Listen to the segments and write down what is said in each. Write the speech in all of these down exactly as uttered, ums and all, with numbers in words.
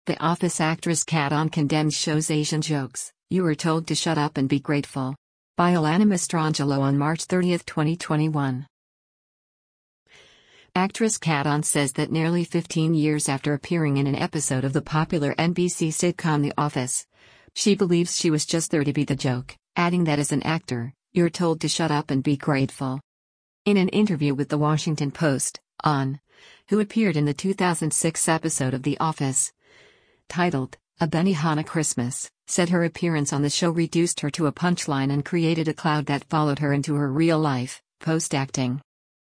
The Office actress Kat On condemns show's Asian jokes. You were told to shut up and be grateful. By Alana Mastrangelo on March thirtieth, twenty twenty-one. Actress Kat On says that nearly fifteen years after appearing in an episode of the popular N B C sitcom The Office, she believes she was just there to be the joke, adding that as an actor, you're told to shut up and be grateful. In an interview with The Washington Post, On, who appeared in the two thousand six episode of The Office, titled, A Benihana Christmas, said her appearance on the show reduced her to a punchline and created a cloud that followed her into her real life, post-acting.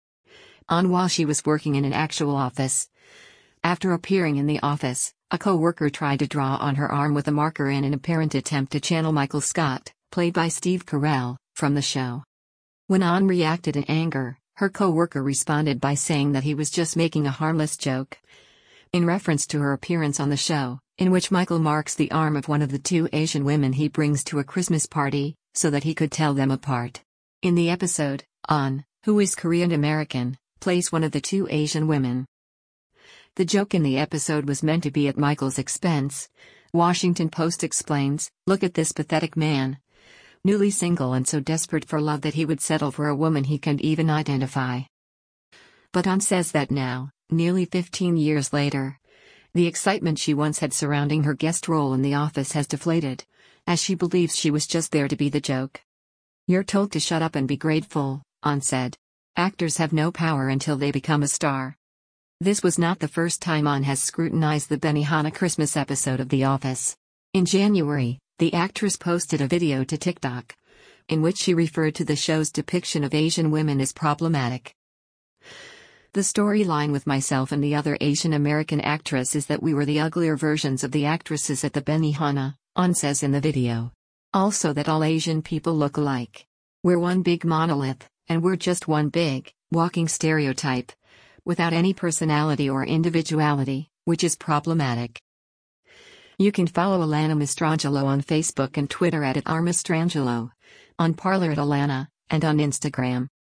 On while she was working in an actual office. After appearing in The Office, a co-worker tried to draw on her arm with a marker in an apparent attempt to channel Michael Scott, played by Steve Carell, from the show. When On reacted in anger, her co-worker responded by saying that he was just making a harmless joke. In reference to her appearance on the show, in which Michael marks the arm of one of the two Asian women he brings to a Christmas party, so that he could tell them apart. In the episode, On, who is Korean American, plays one of the two Asian women. The joke in the episode was meant to be at Michael's expense. Washington Post explains, look at this pathetic man. Newly single and so desperate for love that he would settle for a woman he can't even identify. But On says that now, nearly fifteen years later, the excitement she once had surrounding her guest role in The Office has deflated, as she believes she was just there to be the joke. You're told to shut up and be grateful, On said. Actors have no power until they become a star. This was not the first time On has scrutinized the Benihana Christmas episode of The Office. In January, the actress posted a video to TikTok, in which she referred to the show's depiction of Asian women as problematic. The storyline with myself and the other Asian American actress is that we were the uglier versions of the actresses at the Benihana, On says in the video. Also that all Asian people look alike. We're one big monolith, and we're just one big, walking stereotype, without any personality or individuality, which is problematic. You can follow Alana Mastrangelo on Facebook and Twitter at, at r mastrangelo, on Parler at Alana, and on Instagram.